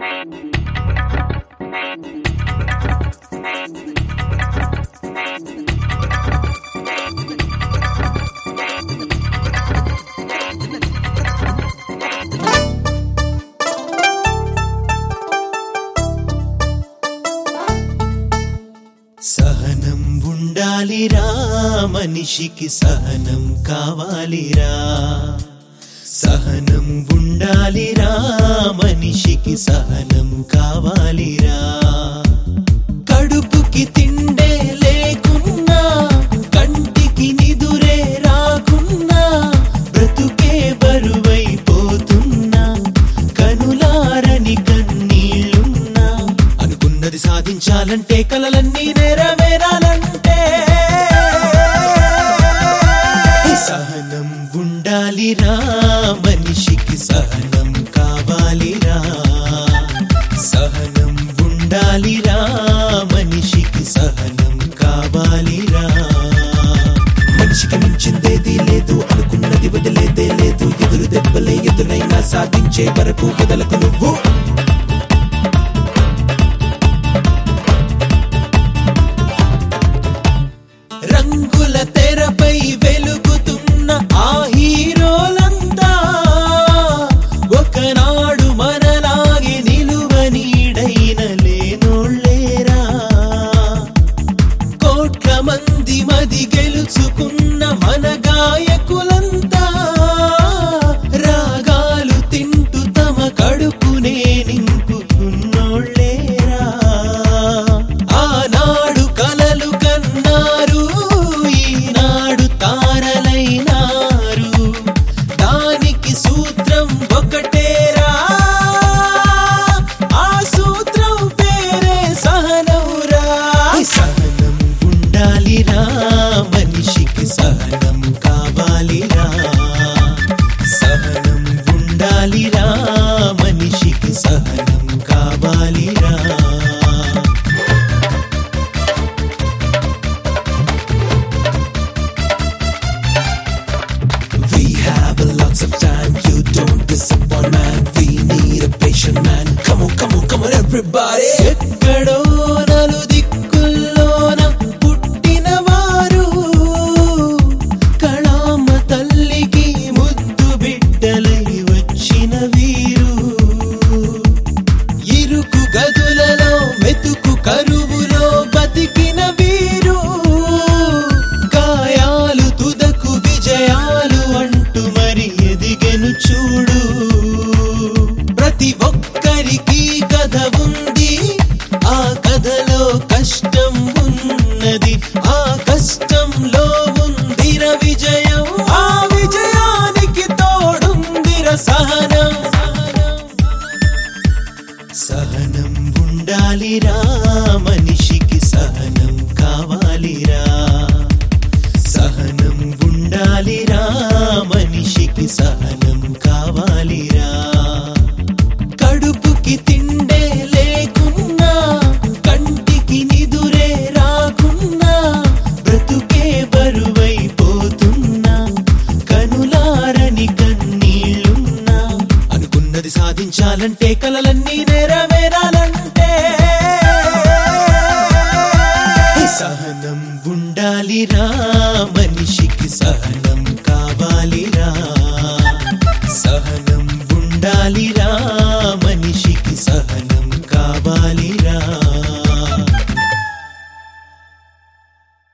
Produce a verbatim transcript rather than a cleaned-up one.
సహనం ఉండాలిరా మనిషికి సహనం కావాలిరా సహనం ఉండాలిరా మనిషికి సహనం కావాలిరా కడుపుకి తిండే లేకున్నా కంటికి నిదురే రాకున్నా బ్రతుకే బరువైపోతున్నా కనులారని కన్నీళ్ళున్నా అనుకున్నది సాధించాలంటే కలలన్నీ నెరవేరాలంటే సహనం ఉండాలిరా మనిషికి సహనం కావాలిరా సహనం ఉండాలిరా మనిషికి సహనం కావాలిరా మనిషికి మించిందేది లేదు అనుకున్నది వదిలేదే లేదు ఎదురు దెబ్బలే ఎదురైనా సాధించే వరకు వదలకు నువ్వు రంగుల తెరపై వెలుగుతున్న ఆ హీరోలంతా ఒకనాడు మనలాగే నిలువ నీడైన లేనోళ్ళేరా కోట్ల మంది మది గెలుచుకున్న మన గాయకులంతా రాగాలు తింటూ తమ కడుపునే నింపుకున్నోళ్ళేరా ఆనాడు కలలు కన్నారు ఈనాడు తారలైనారు దానికి సూత్రం ఒకటేరా ఆ సూత్రం పేరే సహనంరా సహనం ఉండాలిరా మనిషికి సహనం కావాలిరా సహనం ఉండాలిరా మనిషికి సహనం కావాలిరా We have lots of time, you don't disappoint man. We need a patient man. Come on, come on, come on everybody. ఎక్కడో నలు దిక్కుల్లోన పుట్టిన వారు కళామ తల్లికి ముద్దు బిడ్డలై వచ్చిన వీరు ఇరుకు గదులలో మెతుకు కరువులో బతికిన వీరు గాయాలు తుదకు విజయాలు అంటూ మరి ఎదిగెను చూడు ప్రతి ఒక్కరికి కథ ఉంది ఆ కథలో కష్టం ఉన్నది ఆ కష్టంలో ఉందిర విజయం ఆ విజయానికి తోడుందిర సహనం సహనం ఉండాలిరా మనిషికి సహనం కావాలిరా సహనం ఉండాలిరా మనిషికి సహనం కావాలిరా కడుపుకి తిండే లేకున్నా కంటికి నిదురే రాకున్నా బ్రతుకే బరువైపోతున్నా కనులారని కన్నీళ్ళున్నా అనుకున్నది సాధించాలంటే కలలన్నీ నెరవేరాలంటే సహనం ఉండాలిరా మనిషికి సహనం కావాలిరా సహనం ఉండాలిరా